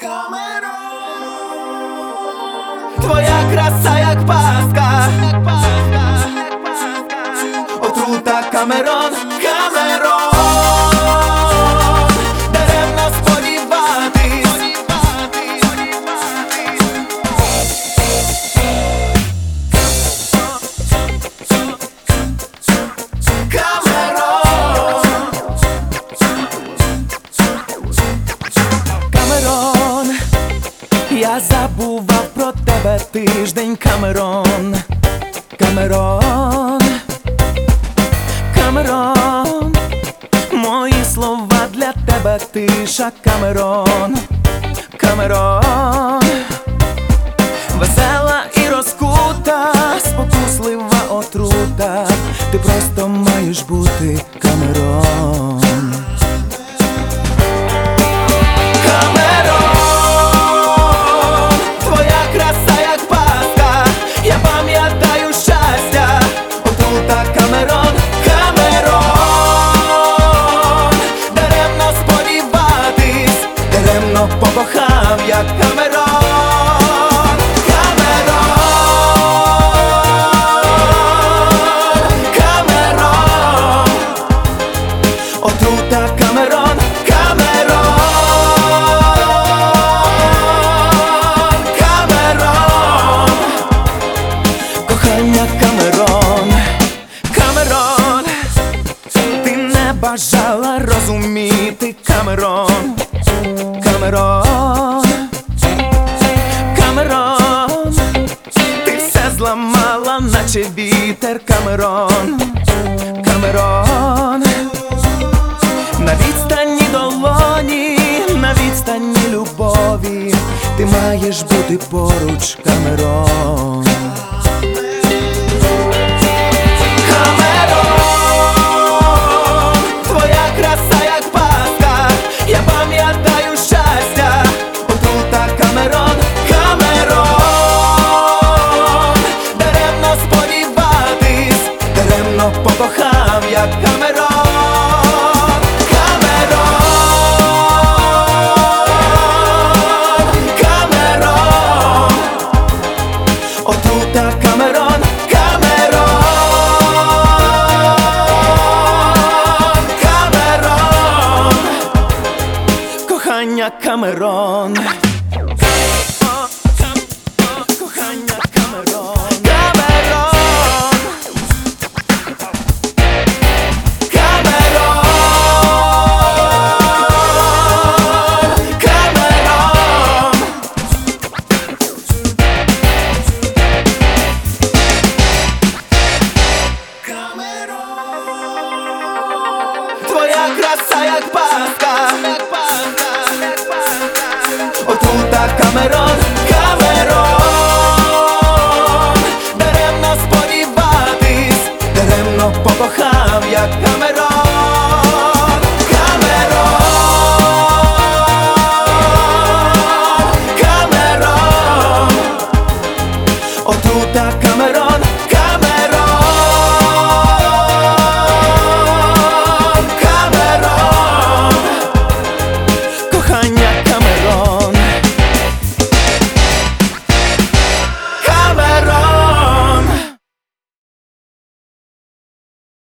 Твоя краса як пастка, отрута Камерон, Камерон. Даремно сподіватись. Камерон, я забував про тебе тиждень, Камерон, Камерон, Камерон, мої слова для тебе тиша, Камерон, Камерон, весела і розкута, спокуслива отрута, ти просто маєш бути, Камерон. Камерон, Камерон, даремно сподіватись, даремно покохав я Камерон, Камерон, Камерон, отрута Камерон, Камерон, Камерон, кохання Камерон. Камерон, ти не бажала розуміти, Камерон, Камерон, Камерон, ти все зламала, наче вітер, Камерон, Камерон, на відстані долоні, на відстані любові, ти маєш бути поруч, Камерон. Покохав я Камерон, Камерон, Камерон, отрута Камерон, Камерон, Камерон, кохання Камерон.